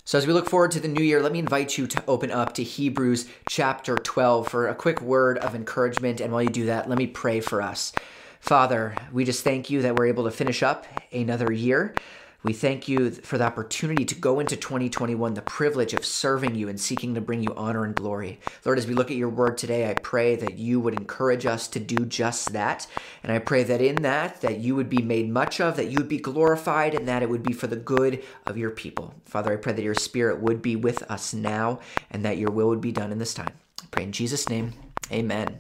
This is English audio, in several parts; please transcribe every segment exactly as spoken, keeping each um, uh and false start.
So as we look forward to the new year, let me invite you to open up to Hebrews chapter twelve for a quick word of encouragement. And while you do that, let me pray for us. Father, we just thank you that we're able to finish up another year. We thank you for the opportunity to go into twenty twenty-one, the privilege of serving you and seeking to bring you honor and glory. Lord, as we look at your word today, I pray that you would encourage us to do just that. And I pray that in that, that you would be made much of, that you would be glorified, and that it would be for the good of your people. Father, I pray that your spirit would be with us now and that your will would be done in this time. I pray in Jesus' name, amen.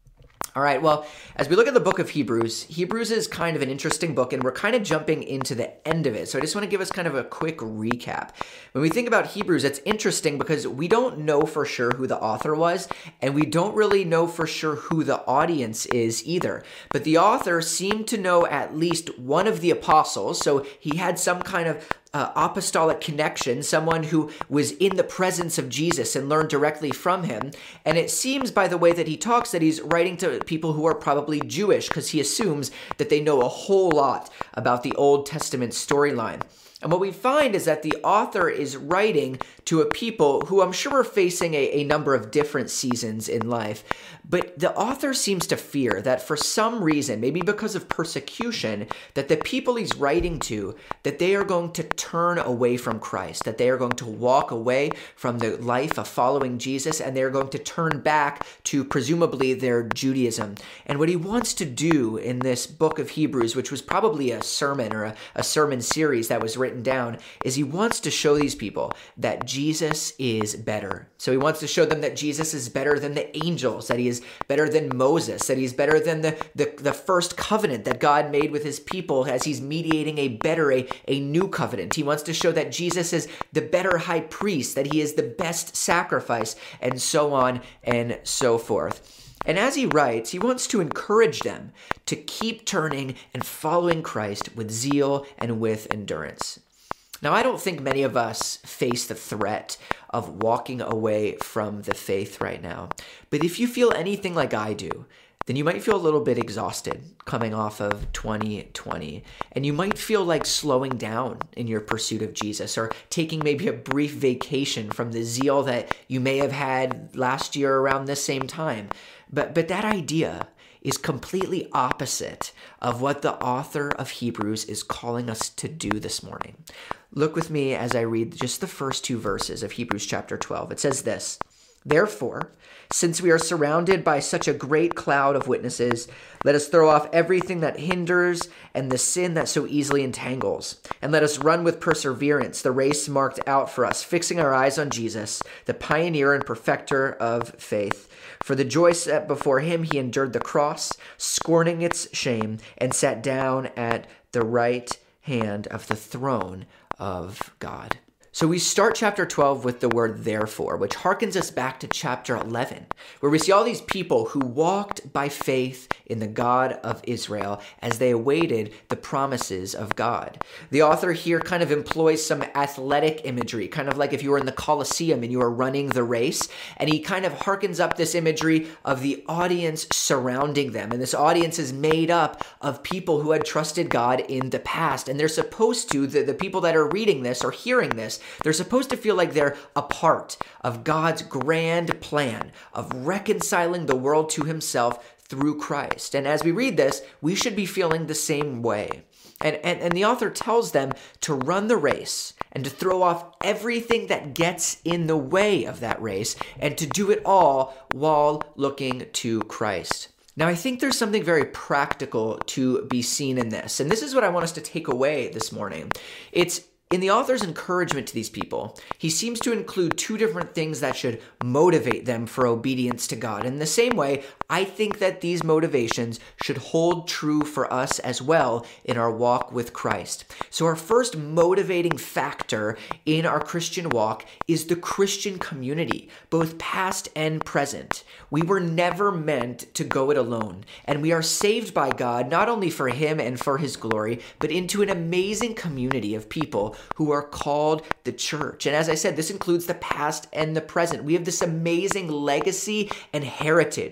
All right, well, as we look at the book of Hebrews, Hebrews is kind of an interesting book, and we're kind of jumping into the end of it. So I just want to give us kind of a quick recap. When we think about Hebrews, it's interesting because we don't know for sure who the author was, and we don't really know for sure who the audience is either. But the author seemed to know at least one of the apostles, so he had some kind of Uh, apostolic connection, someone who was in the presence of Jesus and learned directly from him. And it seems by the way that he talks that he's writing to people who are probably Jewish because he assumes that they know a whole lot about the Old Testament storyline. And what we find is that the author is writing to a people who I'm sure are facing a, a number of different seasons in life. But the author seems to fear that for some reason, maybe because of persecution, that the people he's writing to, that they are going to turn away from Christ, that they are going to walk away from the life of following Jesus, and they're going to turn back to presumably their Judaism. And what he wants to do in this book of Hebrews, which was probably a sermon or a, a sermon series that was written down, is he wants to show these people that Jesus is better. So he wants to show them that Jesus is better than the angels, that he is better than Moses, that he's better than the, the, the first covenant that God made with his people as he's mediating a better, a, a new covenant. He wants to show that Jesus is the better high priest, that he is the best sacrifice, and so on and so forth. And as he writes, he wants to encourage them to keep turning and following Christ with zeal and with endurance. Now, I don't think many of us face the threat of walking away from the faith right now. But if you feel anything like I do, then you might feel a little bit exhausted coming off of twenty twenty. And you might feel like slowing down in your pursuit of Jesus or taking maybe a brief vacation from the zeal that you may have had last year around this same time. But, but that idea is completely opposite of what the author of Hebrews is calling us to do this morning. Look with me as I read just the first two verses of Hebrews chapter twelve. It says this: "Therefore, since we are surrounded by such a great cloud of witnesses, let us throw off everything that hinders and the sin that so easily entangles, and let us run with perseverance the race marked out for us, fixing our eyes on Jesus, the pioneer and perfecter of faith. For the joy set before him, he endured the cross, scorning its shame, and sat down at the right hand of the throne of God." So we start chapter twelve with the word therefore, which harkens us back to chapter eleven, where we see all these people who walked by faith in the God of Israel as they awaited the promises of God. The author here kind of employs some athletic imagery, kind of like if you were in the Colosseum and you were running the race, and he kind of harkens up this imagery of the audience surrounding them. And this audience is made up of people who had trusted God in the past, and they're supposed to, the, the people that are reading this or hearing this, they're supposed to feel like they're a part of God's grand plan of reconciling the world to himself through Christ. And as we read this, we should be feeling the same way. And, and, and the author tells them to run the race and to throw off everything that gets in the way of that race and to do it all while looking to Christ. Now, I think there's something very practical to be seen in this. And this is what I want us to take away this morning. It's in the author's encouragement to these people, he seems to include two different things that should motivate them for obedience to God. In the same way, I think that these motivations should hold true for us as well in our walk with Christ. So our first motivating factor in our Christian walk is the Christian community, both past and present. We were never meant to go it alone, and we are saved by God not only for him and for his glory, but into an amazing community of people who are called the church. And as I said, this includes the past and the present. We have this amazing legacy and heritage of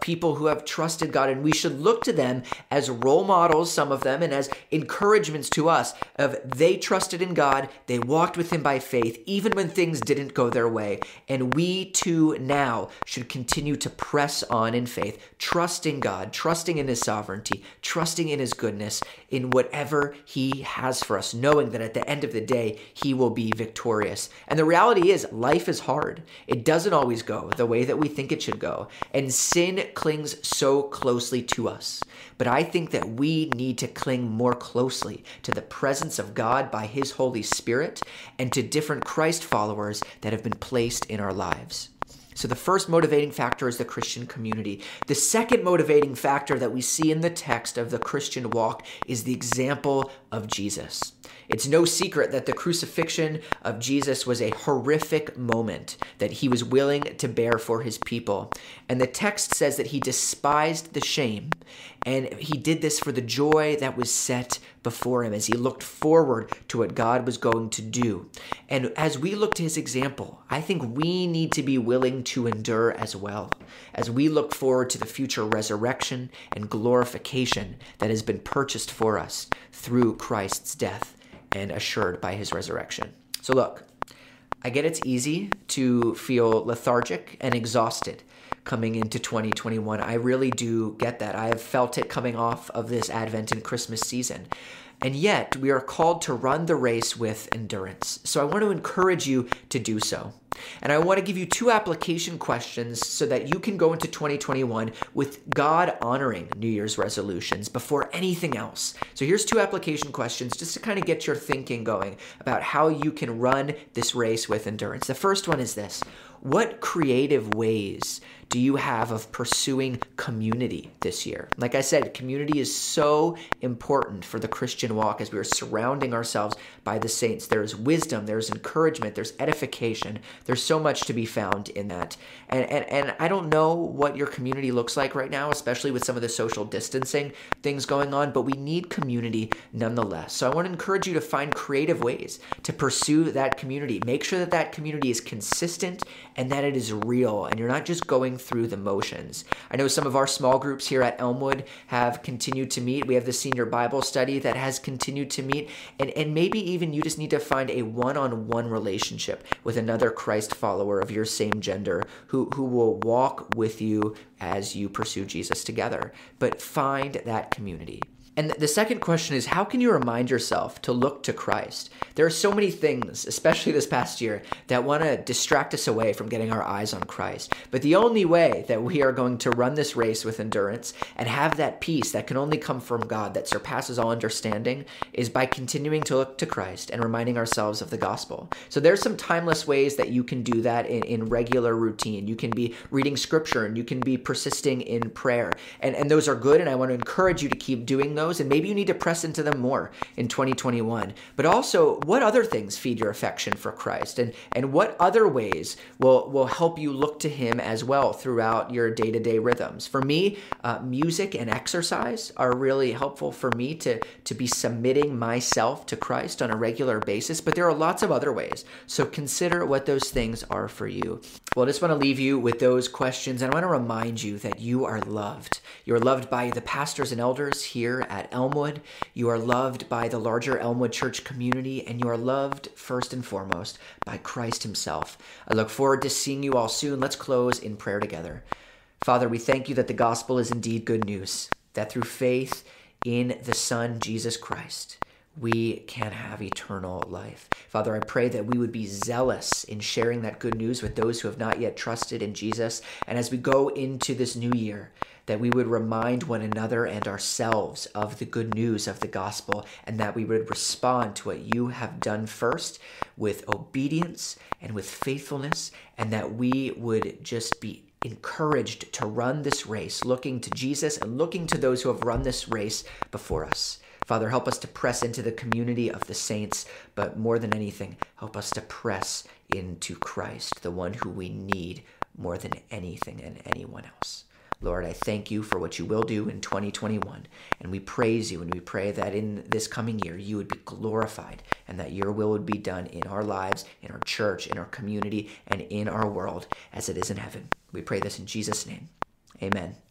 of people who have trusted God, and we should look to them as role models, some of them, and as encouragements to us of they trusted in God, they walked with him by faith, even when things didn't go their way. And we too now should continue to press on in faith, trusting God, trusting in his sovereignty, trusting in his goodness, in whatever he has for us, knowing that at the end of the day, he will be victorious. And the reality is, life is hard. It doesn't always go the way that we think it should go. And sin clings so closely to us. But I think that we need to cling more closely to the presence of God by his Holy Spirit and to different Christ followers that have been placed in our lives. So the first motivating factor is the Christian community. The second motivating factor that we see in the text of the Christian walk is the example of Jesus. It's no secret that the crucifixion of Jesus was a horrific moment that he was willing to bear for his people. And the text says that he despised the shame, and he did this for the joy that was set before him as he looked forward to what God was going to do. And as we look to his example, I think we need to be willing to endure as well, as we look forward to the future resurrection and glorification that has been purchased for us through Christ's death and assured by his resurrection. So look, I get it's easy to feel lethargic and exhausted coming into twenty twenty-one. I really do get that. I have felt it coming off of this Advent and Christmas season. And yet, we are called to run the race with endurance. So I want to encourage you to do so. And I want to give you two application questions so that you can go into twenty twenty-one with God honoring New Year's resolutions before anything else. So here's two application questions just to kind of get your thinking going about how you can run this race with endurance. The first one is this: what creative ways do you have of pursuing community this year? Like I said, community is so important for the Christian walk as we are surrounding ourselves by the saints. There's wisdom, there's encouragement, there's edification. There's so much to be found in that. And, and, and I don't know what your community looks like right now, especially with some of the social distancing things going on, but we need community nonetheless. So I want to encourage you to find creative ways to pursue that community. Make sure that that community is consistent and that it is real and you're not just going through the motions. I know some of our small groups here at Elmwood have continued to meet. We have the senior Bible study that has continued to meet. And, and maybe even you just need to find a one-on-one relationship with another Christ follower of your same gender who, who will walk with you as you pursue Jesus together. But find that community. And the second question is, how can you remind yourself to look to Christ? There are so many things, especially this past year, that want to distract us away from getting our eyes on Christ. But the only way that we are going to run this race with endurance and have that peace that can only come from God that surpasses all understanding is by continuing to look to Christ and reminding ourselves of the gospel. So there's some timeless ways that you can do that in, in regular routine. You can be reading scripture and you can be persisting in prayer. And, and those are good, and I want to encourage you to keep doing those. And maybe you need to press into them more in twenty twenty-one. But also, what other things feed your affection for Christ? And, and what other ways will, will help you look to him as well throughout your day-to-day rhythms? For me, uh, music and exercise are really helpful for me to, to be submitting myself to Christ on a regular basis. But there are lots of other ways. So consider what those things are for you. Well, I just want to leave you with those questions. And I want to remind you that you are loved. You're loved by the pastors and elders here at Elmwood. You are loved by the larger Elmwood Church community, and you are loved first and foremost by Christ himself. I look forward to seeing you all soon. Let's close in prayer together. Father, we thank you that the gospel is indeed good news, that through faith in the Son, Jesus Christ, we can have eternal life. Father, I pray that we would be zealous in sharing that good news with those who have not yet trusted in Jesus. And as we go into this new year, that we would remind one another and ourselves of the good news of the gospel, and that we would respond to what you have done first with obedience and with faithfulness, and that we would just be encouraged to run this race, looking to Jesus and looking to those who have run this race before us. Father, help us to press into the community of the saints, but more than anything, help us to press into Christ, the one who we need more than anything and anyone else. Lord, I thank you for what you will do in twenty twenty-one, and we praise you, and we pray that in this coming year you would be glorified and that your will would be done in our lives, in our church, in our community, and in our world as it is in heaven. We pray this in Jesus' name. Amen.